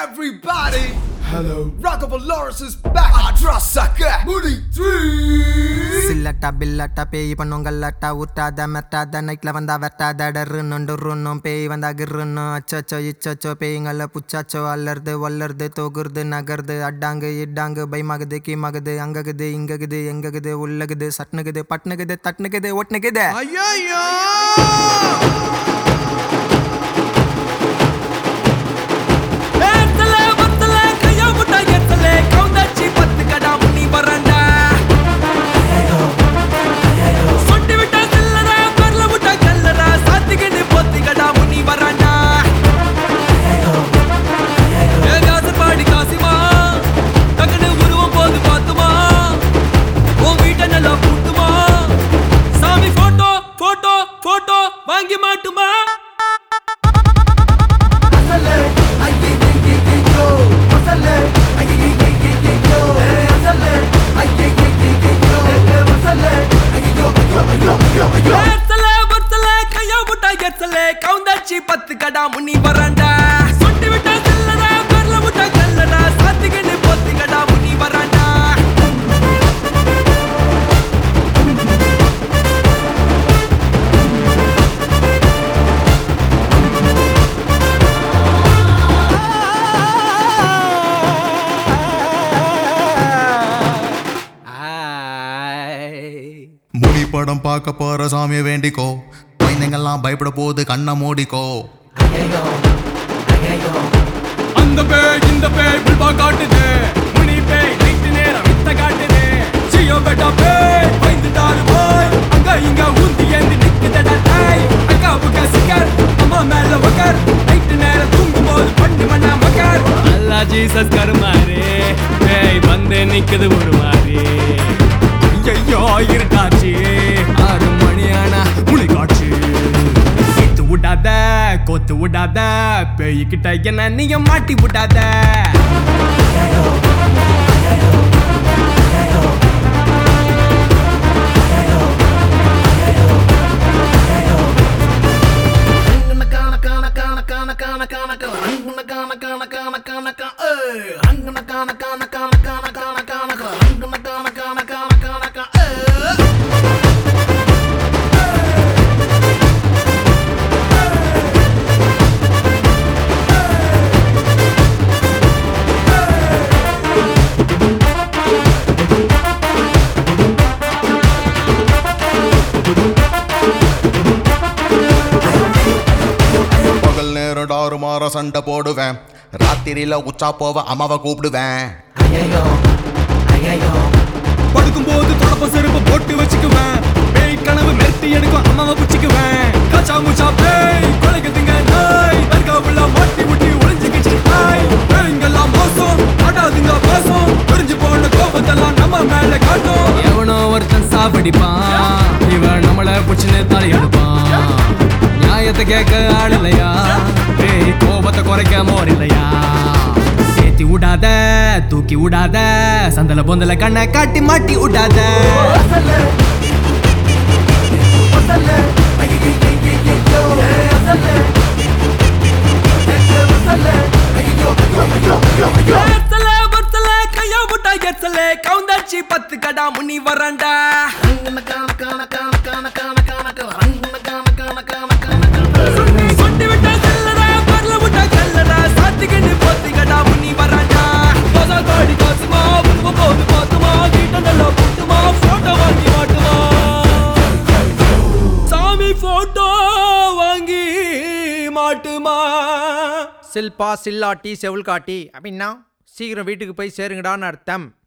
everybody. Hello. Rockable Lawrence is back. Adrasaka. Moody 3. சில்லட்டா பில்லட்டா பேய் பண்ணுங்கல்லட்டா உட்டாத மெட்டாத நைட்ல வந்தா வெட்டாத டருன்னும் பேய் வந்தா கிருன்னு அச்சோ இச்சோ பேய்ங்கள புச்சாச்சோ அல்லறது வல்லறது தொகுறது நகருது அட்டாங்கு இட்டாங்கு பயமாகுது கீமாகுது அங்ககுது இங்ககுது எங்ககுது உள்ளகுது சட்னுகுது பட்னுகுது தட்னுகுது ஒட்னுகுது. ஐயோ வாங்கி மாட்டுமா கவுந்தாச்சி 10 கடா முனி வராண்டா சொட்டி விட்டா செல்லடா பரல விட்டா கல்லடா சாத்திக்கிட்டு போத்தி கடா முனி வராண்டா. முனி படம் பார்க்க போற சாமியை வேண்டிக்கோ, குழந்தைங்கெல்லாம் பயப்பட போது கண்ணை மூடிக்கோ. அந்த பேய் இந்த பேய் புல்பா காட்டுது, முனி பேய் நைட்டு நேரம் வித்த காட்டுது. சியோ பெட்டா பேய் பயந்துட்டாரு போய், அங்க இங்க ஊந்தி ஏந்தி நிக்குதடா தாய். அக்கா புக்கா சிக்கர் அம்மா மேல வக்கர், நைட்டு நேரம் தூங்கும் போது பண்ணி மண்ணா மக்கர். அல்லா ஜீசஸ் கருமாரு பேய் வந்து நிக்குது ஒரு மாதிரி. ஐயோ இருட்டாச்சு 6 மணியானா முளை காட்சி. சேர்த்து விடாத கோத்து விடாத பேய்கிட்ட என்ன நீங்க மாட்டி விடாத. பகல் நேரம் டாரு மாற சண்டை போடுவேன், ராத்திரியில உச்சா போவ அம்மாவை கூப்பிடுவேன். படுக்கும் போது தொடப்ப செருப்பு போட்டு வச்சுக்குவேன், பேய் கனவு மெட்டி எடுக்கும் அம்மாவை பிடிச்சுக்குவேன். கச்சா முச்சா பேய் கொலைக்குதுங்க நாய், தற்காப்புல மாட்டி முட்டி ஒளிஞ்சுக்கிச்சு நாய். பேய்ங்கெல்லாம் மோசம் ஆடாதுங்க மோசம், புரிஞ்சு போன கோபத்தெல்லாம் நம்ம மேல காட்டும். எவனோ ஒருத்தன் சாப்பிடிப்பான், இவன் நம்மள பிடிச்சுன்னு தலையெடுப்பான். நியாயத்தை கேட்க ஆள் இல்லையா, பேய் கோபத்தை குறைக்க மோர் இல்லையா. ஏத்தி விடாத தூக்கி விடாத, சந்தல பொந்தல கண்ணை காட்டி மாட்டி விடாத. கவுந்தாச்சி 10 கடா முனி வராண்டா. சொட்டி விட்டா செல்லடா பரல விட்டா கல்லடா சாத்திக்கிட்டு போத்தி கடா முனி வராண்டா. காடி காசுமா புல்வ போது பாத்துமா கிட்ட நல்லா புட்டுமா போட்டோ வாங்கி மாட்டுமா. சாமி போட்டோ வாங்கி மாட்டுமா. சில்பா சில்லாட்டி செவுள் காட்டி அப்படின்னா சீக்கிரம் வீட்டுக்கு போய் சேருங்கடான்னு அர்த்தம்.